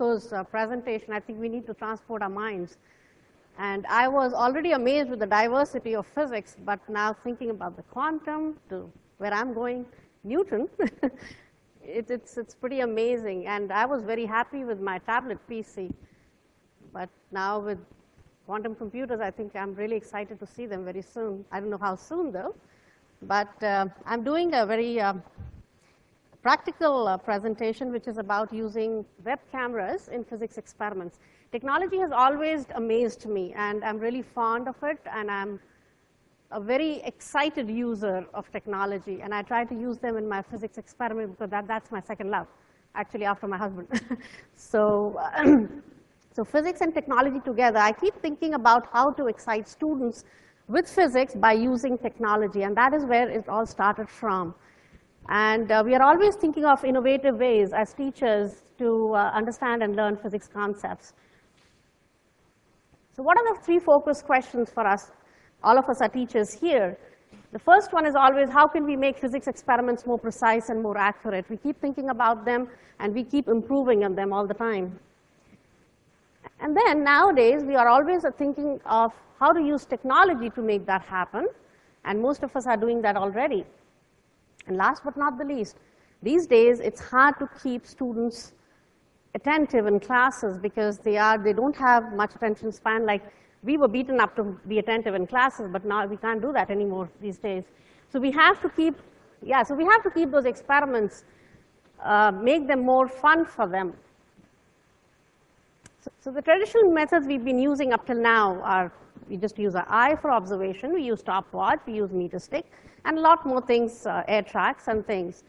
Roscoe's presentation, I think we need to transport our minds. And I was already amazed with the diversity of physics, but now thinking about the quantum to where I'm going, Newton, it's pretty amazing. And I was very happy with my tablet PC. But now with quantum computers, I think I'm really excited to see them very soon. I don't know how soon, though. But I'm doing a very practical presentation, which is about using web cameras in physics experiments. Technology has always amazed me, and I'm really fond of it, and I'm a very excited user of technology, and I try to use them in my physics experiment because that's my second love, actually, after my husband. So physics and technology together, I keep thinking about how to excite students with physics by using technology, and that is where it all started from. And we are always thinking of innovative ways as teachers to understand and learn physics concepts. So what are the three focus questions for us? All of us are teachers here. The first one is always, how can we make physics experiments more precise and more accurate? We keep thinking about them, and we keep improving on them all the time. And then nowadays, we are always thinking of how to use technology to make that happen, and most of us are doing that already. And last but not the least, these days, it's hard to keep students attentive in classes because they don't have much attention span. Like, we were beaten up to be attentive in classes, but now we can't do that anymore these days. So we have to keep, those experiments, make them more fun for them. So the traditional methods we've been using up till now are, we just use our eye for observation, we use stopwatch, we use meter stick, and a lot more things, air tracks and things.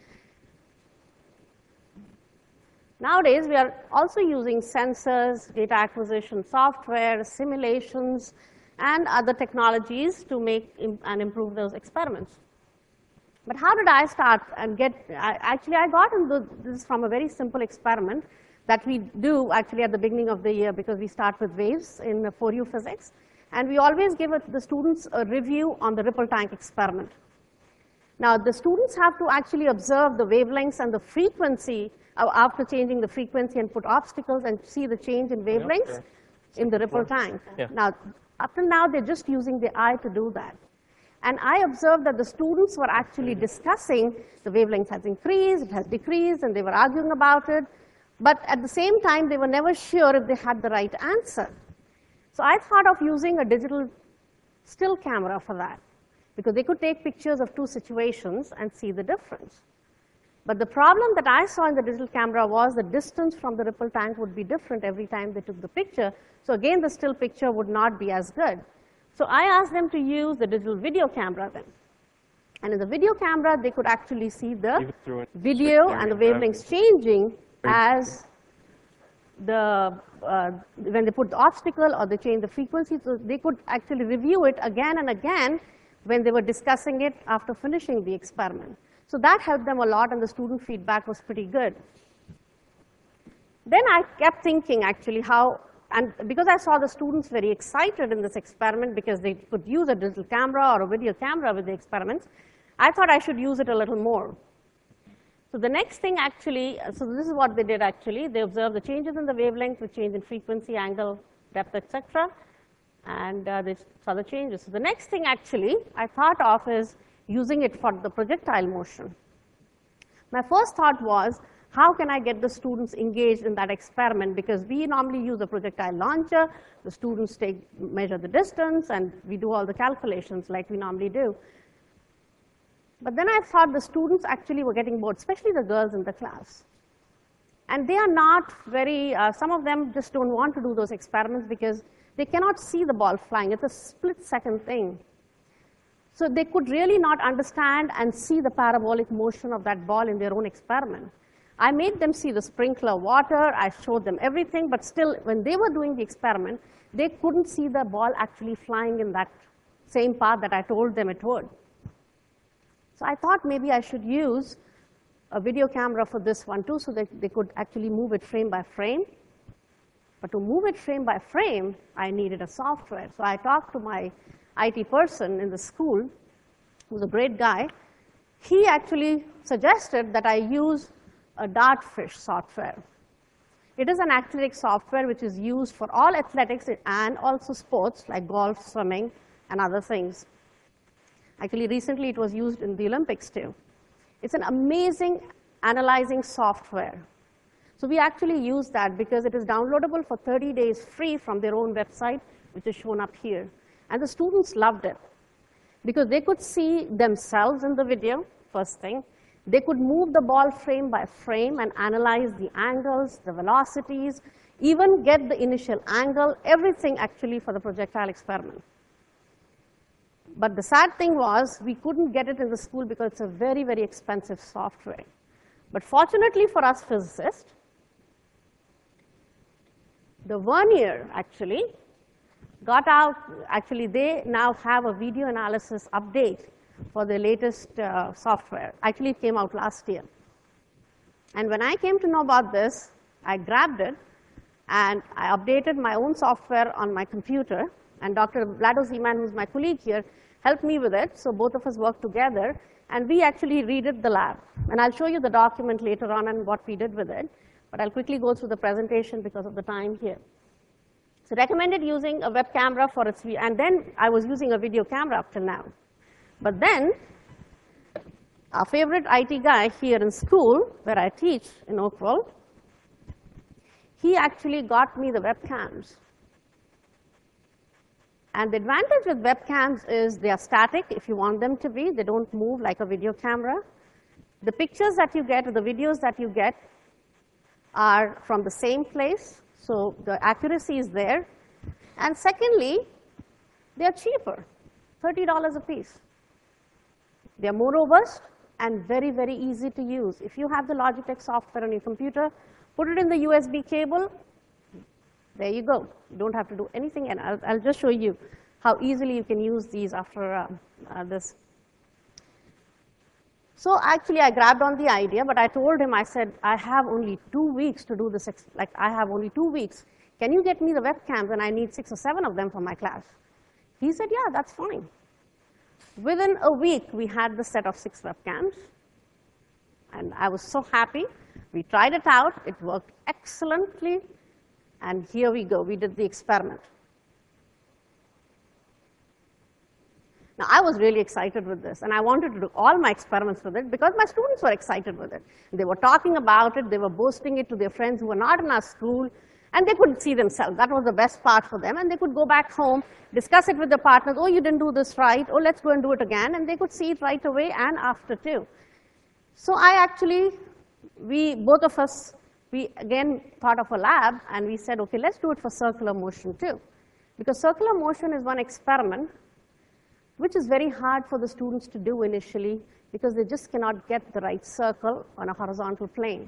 Nowadays, we are also using sensors, data acquisition software, simulations, and other technologies to make and improve those experiments. But how did I start and actually, I got into this from a very simple experiment that we do actually at the beginning of the year because we start with waves in 4U physics. And we always give the students a review on the ripple tank experiment. Now, the students have to actually observe the wavelengths and the frequency after changing the frequency and put obstacles and see the change in wavelengths in the ripple tank. Yeah. Now, up to now, they're just using the eye to do that. And I observed that the students were actually discussing the wavelength has increased, it has decreased, and they were arguing about it. But at the same time, they were never sure if they had the right answer. So I thought of using a digital still camera for that, because they could take pictures of two situations and see the difference. But the problem that I saw in the digital camera was the distance from the ripple tank would be different every time they took the picture. So again, the still picture would not be as good. So I asked them to use the digital video camera then. And in the video camera, they could actually see the video and the wavelengths changing as when they put the obstacle or they change the frequency. So they could actually review it again and again when they were discussing it after finishing the experiment. So that helped them a lot, and the student feedback was pretty good. Then I kept thinking, actually, and because I saw the students very excited in this experiment because they could use a digital camera or a video camera with the experiments, I thought I should use it a little more. So the next thing actually, so this is what they did actually. They observed the changes in the wavelength with change in frequency, angle, depth, etc. And they saw the changes. So the next thing actually I thought of is using it for the projectile motion. My first thought was, how can I get the students engaged in that experiment? Because we normally use a projectile launcher. The students measure the distance, and we do all the calculations like we normally do. But then I thought the students actually were getting bored, especially the girls in the class. And they are not very, some of them just don't want to do those experiments because they cannot see the ball flying. It's a split-second thing. So they could really not understand and see the parabolic motion of that ball in their own experiment. I made them see the sprinkler water. I showed them everything. But still, when they were doing the experiment, they couldn't see the ball actually flying in that same path that I told them it would. So I thought maybe I should use a video camera for this one too, so that they could actually move it frame by frame. But to move it frame by frame, I needed a software. So I talked to my IT person in the school, who's a great guy. He actually suggested that I use a Dartfish software. It is an athletic software which is used for all athletics and also sports like golf, swimming, and other things. Actually, recently it was used in the Olympics too. It's an amazing analyzing software. So we actually use that because it is downloadable for 30 days free from their own website, which is shown up here. And the students loved it because they could see themselves in the video, first thing. They could move the ball frame by frame and analyze the angles, the velocities, even get the initial angle, everything actually for the projectile experiment. But the sad thing was we couldn't get it in the school because it's a very, very expensive software. But fortunately for us physicists, the Vernier actually got out, actually they now have a video analysis update for the latest software. Actually, it came out last year. And when I came to know about this, I grabbed it and I updated my own software on my computer. And Dr. Vlado Zeman, who's my colleague here, helped me with it. So both of us worked together. And we actually redid the lab. And I'll show you the document later on and what we did with it. But I'll quickly go through the presentation because of the time here. So recommended using a web camera for its view. And then I was using a video camera up till now. But then, our favorite IT guy here in school, where I teach in Oakville, he actually got me the webcams. And the advantage with webcams is they are static if you want them to be. They don't move like a video camera. The pictures that you get or the videos that you get are from the same place, so the accuracy is there. And secondly, they are cheaper, $30 a piece. They are more robust and very, very easy to use. If you have the Logitech software on your computer, put it in the USB cable, there you go. You don't have to do anything, and I'll just show you how easily you can use these after this. So actually, I grabbed on the idea, but I told him, I said, I have only 2 weeks to do this, like I have only 2 weeks. Can you get me the webcams, and I need 6 or 7 of them for my class? He said, yeah, that's fine. Within a week, we had the set of 6 webcams, and I was so happy. We tried it out. It worked excellently, and here we go. We did the experiment. Now, I was really excited with this, and I wanted to do all my experiments with it because my students were excited with it. They were talking about it. They were boasting it to their friends who were not in our school, and they could see themselves. That was the best part for them, and they could go back home, discuss it with their partners. Oh, you didn't do this right. Oh, let's go and do it again, and they could see it right away and after too. So I actually, both of us, we again thought of a lab, and we said, okay, let's do it for circular motion too. Because circular motion is one experiment which is very hard for the students to do initially because they just cannot get the right circle on a horizontal plane.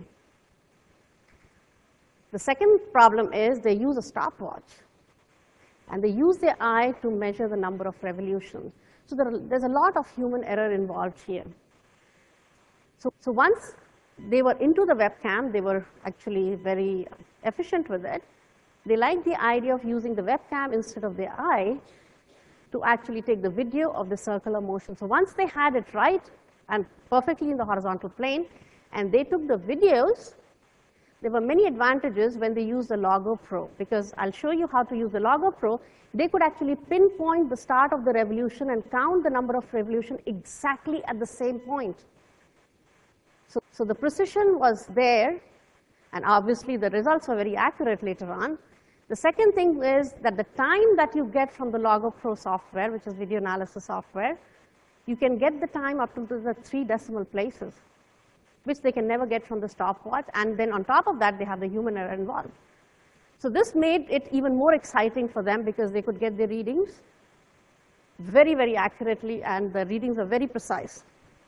The second problem is they use a stopwatch, and they use their eye to measure the number of revolutions. So there's a lot of human error involved here. So once they were into the webcam, they were actually very efficient with it. They liked the idea of using the webcam instead of their eye to actually take the video of the circular motion. So once they had it right and perfectly in the horizontal plane, and they took the videos, there were many advantages when they used the Logo Pro, because I'll show you how to use the Logo Pro. They could actually pinpoint the start of the revolution and count the number of revolutions exactly at the same point. So the precision was there, and obviously the results were very accurate later on. The second thing is that the time that you get from the Logo Pro software, which is video analysis software, you can get the time up to the 3 decimal places, which they can never get from the stopwatch. And then on top of that, they have the human error involved. So this made it even more exciting for them because they could get their readings very, very accurately, and the readings are very precise.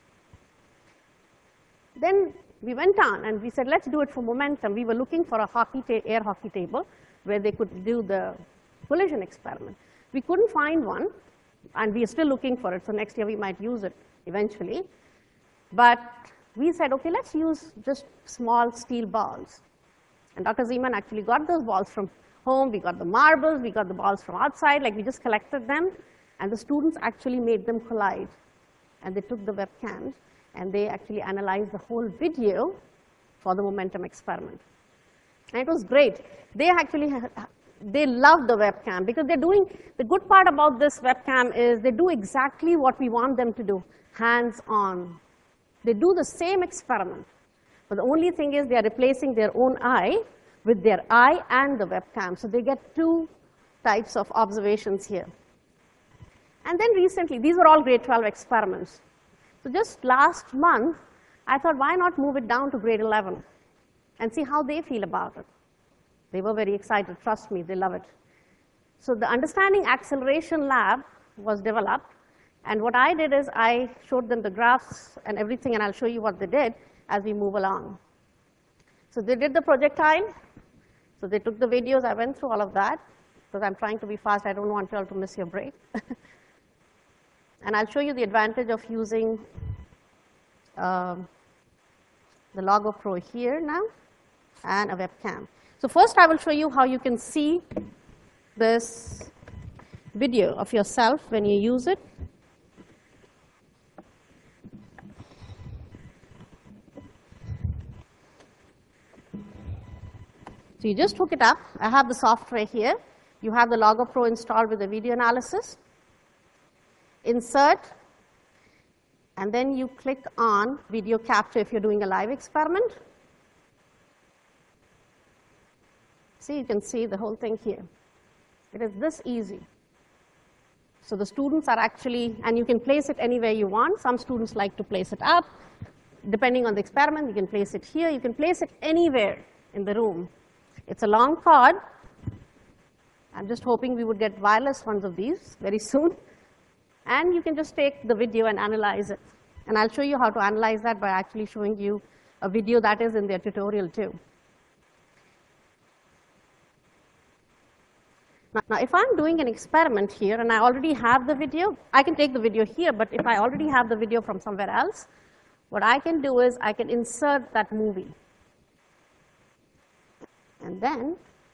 Then we went on and we said, let's do it for momentum. We were looking for a air hockey table where they could do the collision experiment. We couldn't find one, and we are still looking for it. So next year we might use it eventually. But we said, okay, let's use just small steel balls. And Dr. Zeman actually got those balls from home. We got the marbles. We got the balls from outside. Like, we just collected them. And the students actually made them collide. And they took the webcams, and they actually analyzed the whole video for the momentum experiment. And it was great. They actually, they love the webcam because they're doing, the good part about this webcam is they do exactly what we want them to do, hands-on. They do the same experiment, but the only thing is they are replacing their own eye with their eye and the webcam. So they get two types of observations here. And then recently, these were all grade 12 experiments. So just last month, I thought, why not move it down to grade 11 and see how they feel about it. They were very excited. Trust me, they love it. So the Understanding Acceleration Lab was developed. And what I did is I showed them the graphs and everything, and I'll show you what they did as we move along. So they did the projectile. So they took the videos. I went through all of that because I'm trying to be fast. I don't want you all to miss your break. And I'll show you the advantage of using the LogoPro here now and a webcam. So first I will show you how you can see this video of yourself when you use it. So you just hook it up. I have the software here. You have the LogoPro installed with the video analysis. Insert, and then you click on video capture if you're doing a live experiment. See, you can see the whole thing here. It is this easy. So the students are actually, and you can place it anywhere you want. Some students like to place it up. Depending on the experiment, you can place it here. You can place it anywhere in the room. It's a long cord. I'm just hoping we would get wireless ones of these very soon. And you can just take the video and analyze it. And I'll show you how to analyze that by actually showing you a video that is in their tutorial too. Now, if I'm doing an experiment here and I already have the video, I can take the video here, but if I already have the video from somewhere else, what I can do is I can insert that movie. And then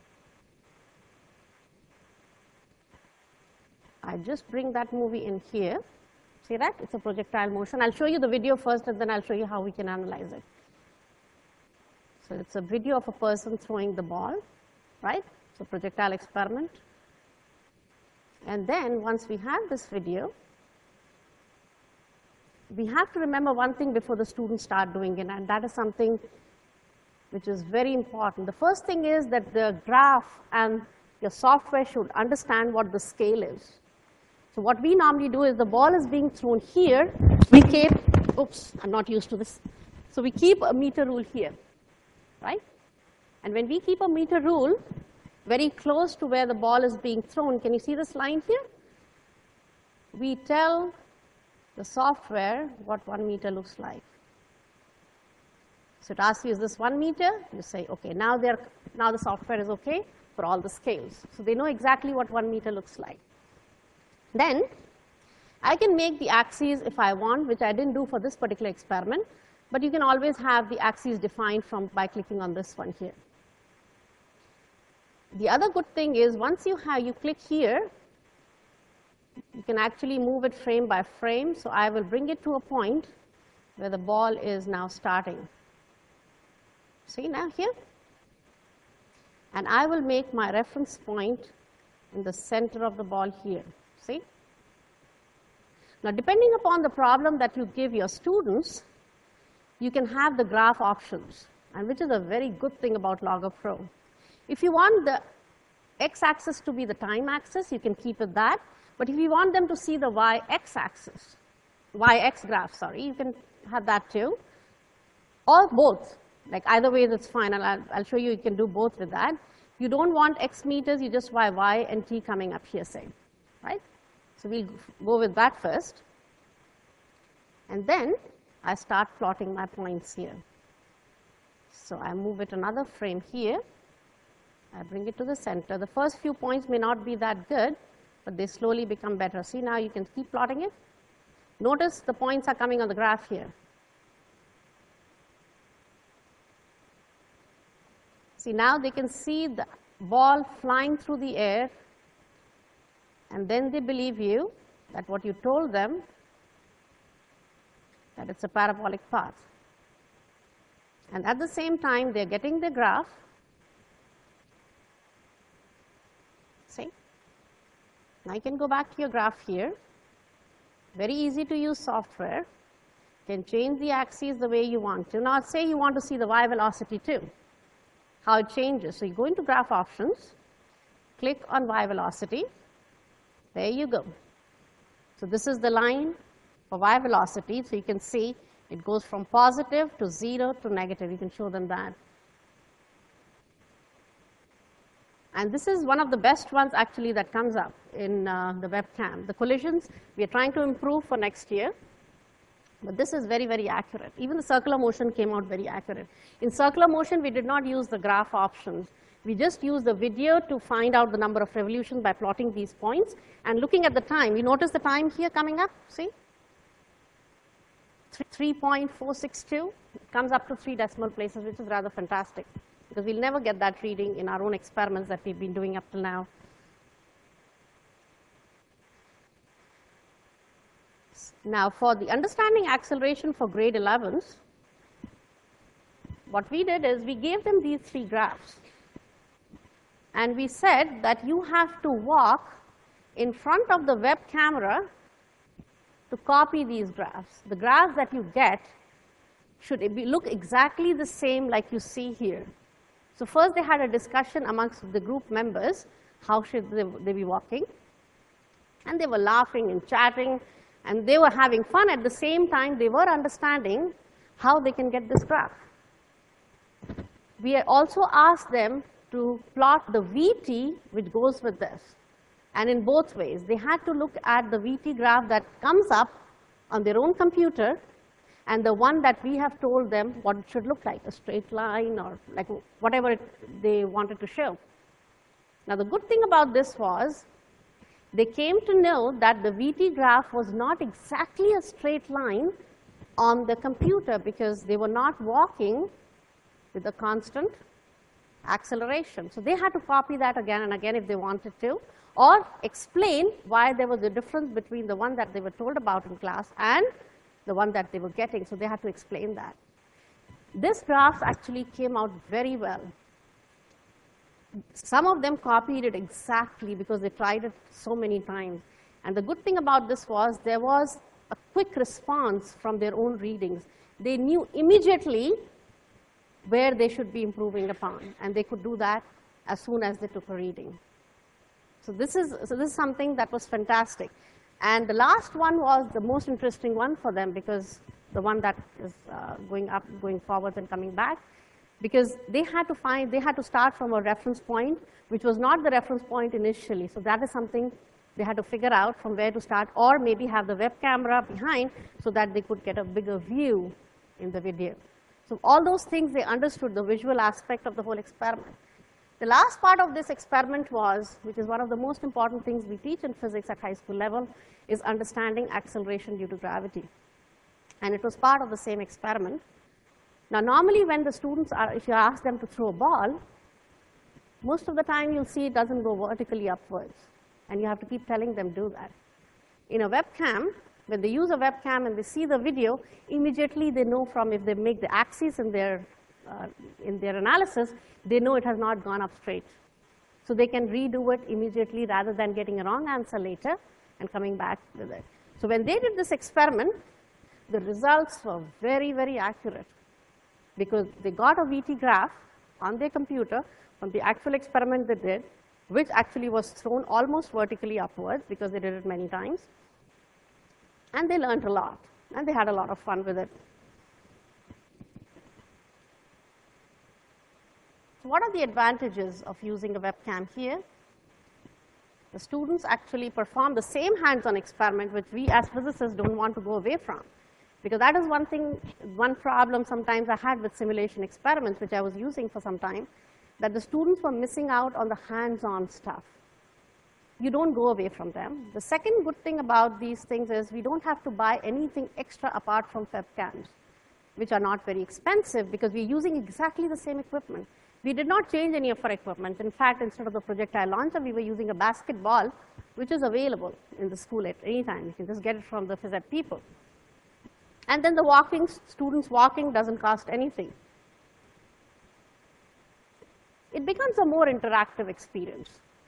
I just bring that movie in here. See that? It's a projectile motion. I'll show you the video first, and then I'll show you how we can analyze it. So it's a video of a person throwing the ball, right? It's a projectile experiment. And then once we have this video, we have to remember one thing before the students start doing it, and that is something which is very important. The first thing is that the graph and your software should understand what the scale is. So what we normally do is the ball is being thrown here. We keep, oops, I'm not used to this. So we keep a meter rule here, right? And when we keep a meter rule very close to where the ball is being thrown, can you see this line here? We tell the software what 1 meter looks like. So it asks you, is this 1 meter? You say, okay, now the software is okay for all the scales. So they know exactly what 1 meter looks like. Then I can make the axes if I want, which I didn't do for this particular experiment, but you can always have the axes defined by clicking on this one here. The other good thing is once you click here, you can actually move it frame by frame. So I will bring it to a point where the ball is now starting. See now here? And I will make my reference point in the center of the ball here. See? Now, depending upon the problem that you give your students, you can have the graph options, and which is a very good thing about LogoPro. If you want the x-axis to be the time axis, you can keep it that. But if you want them to see the y-x graph, sorry, you can have that too, or both. Like either way, that's fine, and I'll show you can do both with that. You don't want x meters, you just want y and t coming up here, say, right? So we'll go with that first. And then I start plotting my points here. So I move it another frame here. I bring it to the center. The first few points may not be that good, but they slowly become better. See, now you can keep plotting it. Notice the points are coming on the graph here. See, now they can see the ball flying through the air, and then they believe you that what you told them, that it's a parabolic path. And at the same time, they're getting the graph, See? Now you can go back to your graph here. Very easy to use software. You can change the axes the way you want to. Now say you want to see the y velocity too, how it changes. So you go into graph options, click on y velocity. There you go. So this is the line for y velocity. So you can see it goes from positive to 0 to negative. You can show them that. And this is one of the best ones actually that comes up in the webcam. The collisions, we are trying to improve for next year. But this is very, very accurate. Even the circular motion came out very accurate. In circular motion, we did not use the graph options. We just used the video to find out the number of revolutions by plotting these points. And looking at the time, you notice the time here coming up, see? 3.462. It comes up to 3 decimal places, which is rather fantastic, because we'll never get that reading in our own experiments that we've been doing up till now. Now, for the understanding acceleration for grade 11s, what we did is we gave them these 3 graphs. And we said that you have to walk in front of the web camera to copy these graphs. The graphs that you get should look exactly the same like you see here. So first they had a discussion amongst the group members, how should they be walking? And they were laughing and chatting, and they were having fun. At the same time, they were understanding how they can get this graph. We also asked them to plot the VT which goes with this. And in both ways, they had to look at the VT graph that comes up on their own computer and the one that we have told them what it should look like, a straight line or like whatever they wanted to show. Now, the good thing about this was they came to know that the VT graph was not exactly a straight line on the computer because they were not walking with a constant acceleration. So they had to copy that again and again if they wanted to, or explain why there was a difference between the one that they were told about in class and the one that they were getting. So they had to explain that. This graph actually came out very well. Some of them copied it exactly because they tried it so many times. And the good thing about this was there was a quick response from their own readings. They knew immediately where they should be improving upon, and they could do that as soon as they took a reading. So this is something that was fantastic. And the last one was the most interesting one for them, because the one that is going up, going forward and coming back, because they had to start from a reference point, which was not the reference point initially. So that is something they had to figure out from where to start, or maybe have the web camera behind so that they could get a bigger view in the video. So all those things, they understood the visual aspect of the whole experiment. The last part of this experiment was, which is one of the most important things we teach in physics at high school level, is understanding acceleration due to gravity. And it was part of the same experiment. Now, normally when the students are, if you ask them to throw a ball, most of the time you'll see it doesn't go vertically upwards. And you have to keep telling them do that. In a webcam, when they use a webcam and they see the video, immediately they know from if they make the axis in their analysis, they know it has not gone up straight. So they can redo it immediately rather than getting a wrong answer later and coming back with it. So when they did this experiment, the results were very, very accurate, because they got a VT graph on their computer from the actual experiment they did, which actually was thrown almost vertically upwards because they did it many times. And they learned a lot, and they had a lot of fun with it. So what are the advantages of using a webcam here? The students actually perform the same hands-on experiment which we as physicists don't want to go away from. Because that is one problem sometimes I had with simulation experiments, which I was using for some time, that the students were missing out on the hands-on stuff. You don't go away from them. The second good thing about these things is we don't have to buy anything extra apart from webcams, which are not very expensive because we're using exactly the same equipment. We did not change any of our equipment. In fact, instead of the projectile launcher, we were using a basketball, which is available in the school at any time. You can just get it from the phys ed people. And then the students walking doesn't cost anything. It becomes a more interactive experience.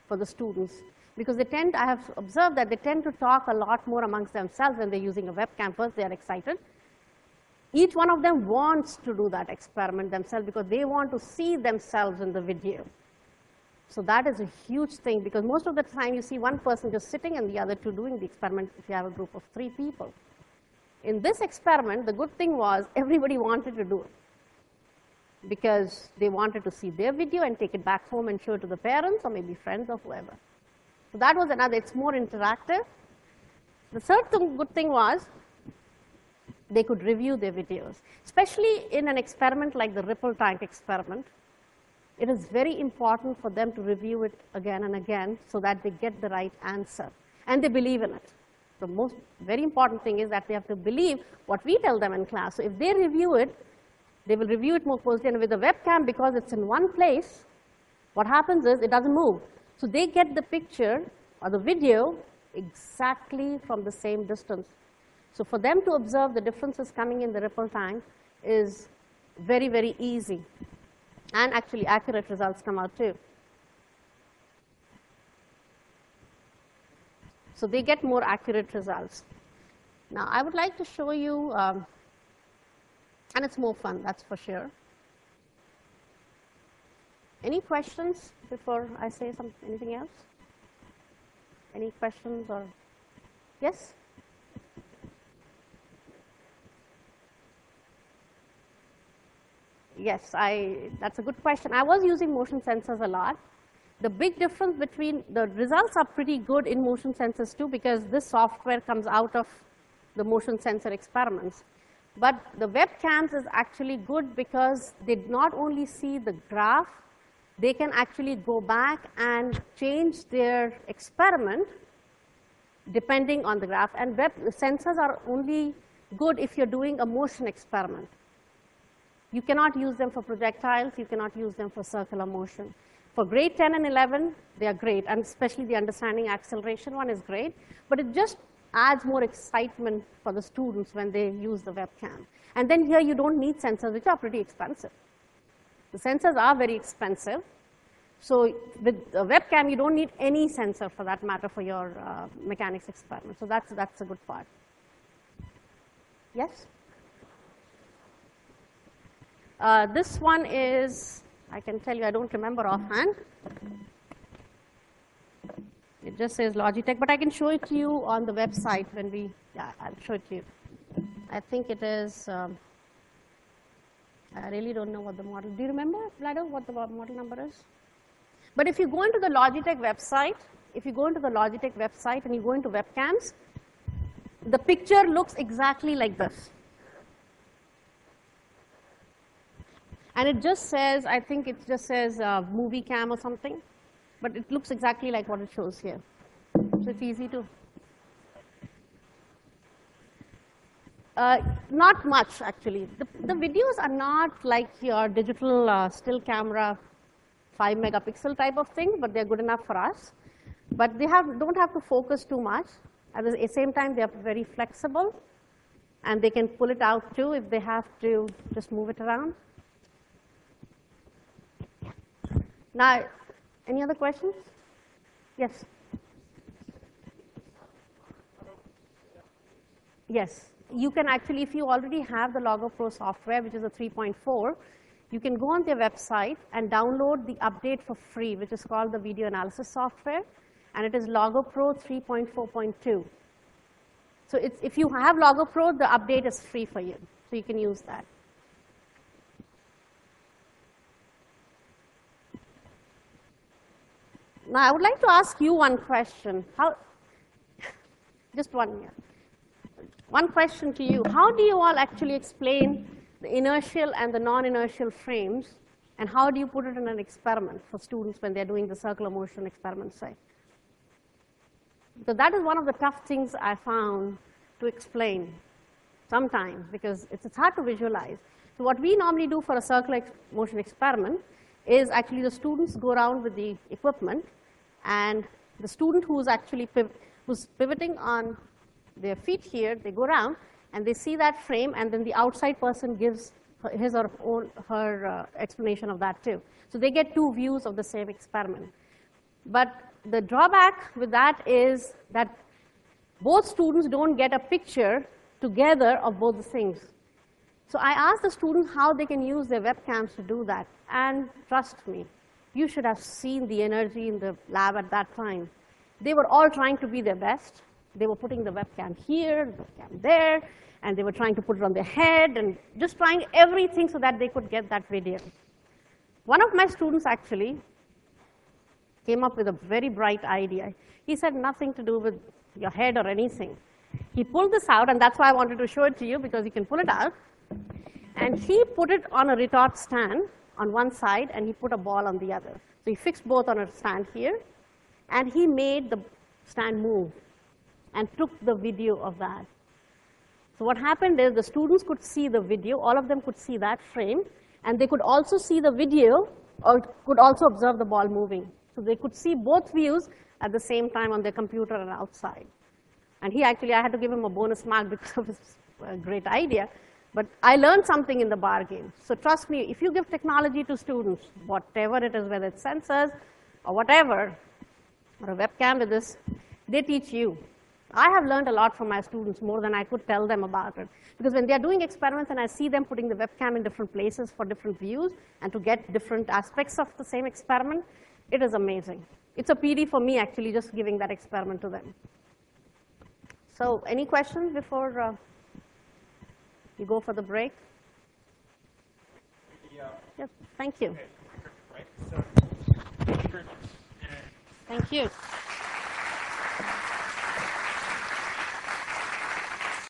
for the students, because I have observed that they tend to talk a lot more amongst themselves when they're using a webcam. First, they are excited. Each one of them wants to do that experiment themselves because they want to see themselves in the video. So that is a huge thing, because most of the time you see one person just sitting and the other two doing the experiment if you have a group of 3 people. In this experiment, the good thing was everybody wanted to do it, because they wanted to see their video and take it back home and show it to the parents or maybe friends or whoever. So that was another, it's more interactive. The third good thing was they could review their videos, especially in an experiment like the ripple tank experiment. It is very important for them to review it again and again so that they get the right answer and they believe in it. The most very important thing is that they have to believe what we tell them in class. So if they review it, they will review it more closely. And with the webcam, because it's in one place, what happens is it doesn't move. So they get the picture or the video exactly from the same distance. So for them to observe the differences coming in the ripple tank is very, very easy. And actually accurate results come out too. So they get more accurate results. Now I would like to show you, and it's more fun, that's for sure. Any questions before I say anything else? Any questions or, yes? Yes, that's a good question. I was using motion sensors a lot. The big difference between, the results are pretty good in motion sensors too, because this software comes out of the motion sensor experiments. But the webcams is actually good because they not only see the graph, they can actually go back and change their experiment depending on the graph. And sensors are only good if you're doing a motion experiment. You cannot use them for projectiles. You cannot use them for circular motion. For grade 10 and 11, they are great, and especially the understanding acceleration one is great. But it just adds more excitement for the students when they use the webcam. And then here you don't need sensors, which are pretty expensive. The sensors are very expensive. So with a webcam, you don't need any sensor for that matter for your mechanics experiment. So that's a good part. Yes? This one is, I can tell you, I don't remember offhand. It just says Logitech, but I can show it to you on the website when we, yeah, I'll show it to you. I think it is, I really don't know what the model, do you remember, Vlado, what the model number is? But if you go into the Logitech website, and you go into webcams, the picture looks exactly like this. And it just says, I think it just says movie cam or something, but it looks exactly like what it shows here. So it's easy to. Not much, actually. The videos are not like your digital still camera 5 megapixel type of thing, but they're good enough for us. But they don't have to focus too much. At the same time, they are very flexible, and they can pull it out too if they have to just move it around. Now, any other questions? Yes. Yes. You can actually, if you already have the Logos Pro software, which is a 3.4, you can go on their website and download the update for free, which is called the video analysis software, and it is Logos Pro 3.4.2. So if you have Logos Pro, the update is free for you, so you can use that. Now, I would like to ask you one question. Just one question to you. How do you all actually explain the inertial and the non-inertial frames, and how do you put it in an experiment for students when they're doing the circular motion experiment, say? So that is one of the tough things I found to explain sometimes, because it's hard to visualize. So what we normally do for a circular motion experiment is actually the students go around with the equipment, and the student who's actually who's pivoting on their feet here, they go around and they see that frame, and then the outside person gives his or her explanation of that too. So they get two views of the same experiment. But the drawback with that is that both students don't get a picture together of both the things. So I asked the students how they can use their webcams to do that. And trust me, you should have seen the energy in the lab at that time. They were all trying to be their best. They were putting the webcam here, the webcam there, and they were trying to put it on their head and just trying everything so that they could get that video. One of my students actually came up with a very bright idea. He said nothing to do with your head or anything. He pulled this out, and that's why I wanted to show it to you, because you can pull it out. And he put it on a retort stand on one side, and he put a ball on the other. So he fixed both on a stand here, and he made the stand move and took the video of that. So what happened is the students could see the video, all of them could see that frame, and they could also see the video, or could also observe the ball moving. So they could see both views at the same time on their computer and outside. And he actually, I had to give him a bonus mark because of his great idea. But I learned something in the bargain. So trust me, if you give technology to students, whatever it is, whether it's sensors or whatever, or a webcam with this, they teach you. I have learned a lot from my students, more than I could tell them about it. Because when they're doing experiments and I see them putting the webcam in different places for different views and to get different aspects of the same experiment, it is amazing. It's a PD for me, actually, just giving that experiment to them. So any questions before you go for the break? Yeah. Yep, thank you. Okay. Right. So, thank you very much. Thank you.